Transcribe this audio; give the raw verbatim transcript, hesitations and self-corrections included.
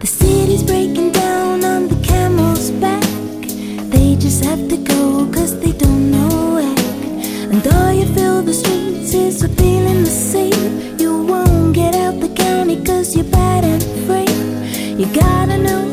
city's breaking down on the camel's back. They just have to go cause they don't know where. And though you feel the streets is a feeling the same, you won't get out the county cause you're bad and free. You gotta know